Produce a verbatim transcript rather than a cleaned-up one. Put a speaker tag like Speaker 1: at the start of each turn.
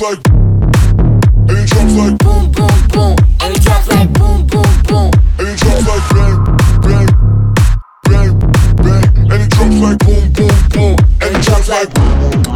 Speaker 1: like, and it drops like
Speaker 2: boom, boom, boom, and it drops like boom, boom, boom,
Speaker 1: and it drops like bang, bang, bang, bang, and it drops like boom, boom, boom, and it drops like.